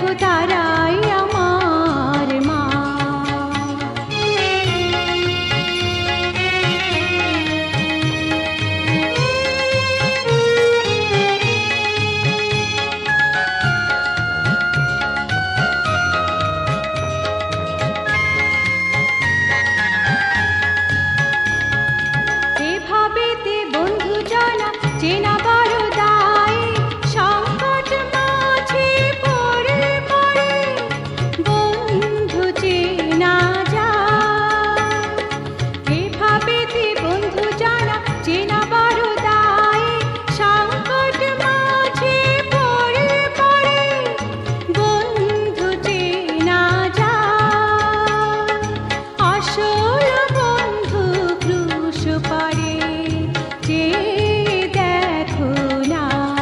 দেখো তারাই আমার মা। এভাবেতে বন্ধু জানা চেনা বড় দায়, সংকট মাঝে পড়ে পড়ে বন্ধু চেনা যায়। এভাবেতে বন্ধু জানা চেনা বড় দায়, সংকট মাঝে পড়ে পড়ে বন্ধু চেনা যায়। আসল বন্ধু ক্রুশ পারে যে দেখো না,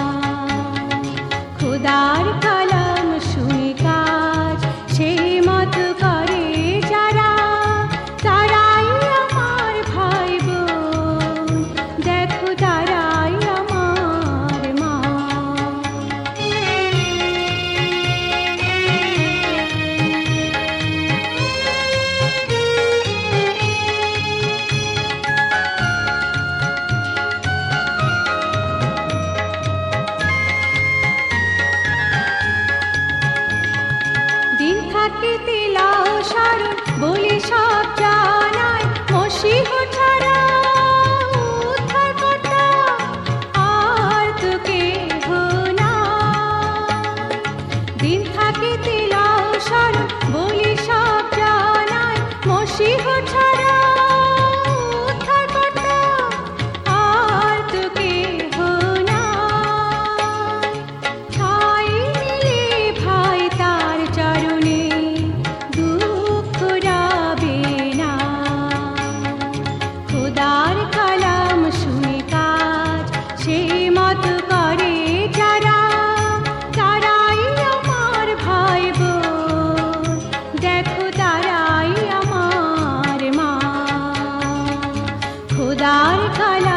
খোদার কালাম শুনে কাজ সে মত করে যারা, তারাই আমার ভাই বোন, দেখো তারাই আমার মা। দিন থাকিতে লাও সারণ বলি সব জানায়, মসিহ ছাড়া উদ্ধারকর্তা আর তো কেহ নাই। দিন থাকিতে লাও সারণ বলি সব জানায়, মসিহ ছাড়া উদ্ধারকর্তা আর তো কেহ নাই। ঠাই মিলে ভাই তার চরণে, দুঃখ রাবে না, খোদার কালাম শুনে কাজ সে মত করে যারা, তারাই আমার ভাই বোন, দেখো তারাই আমার মা। খোদার কালাম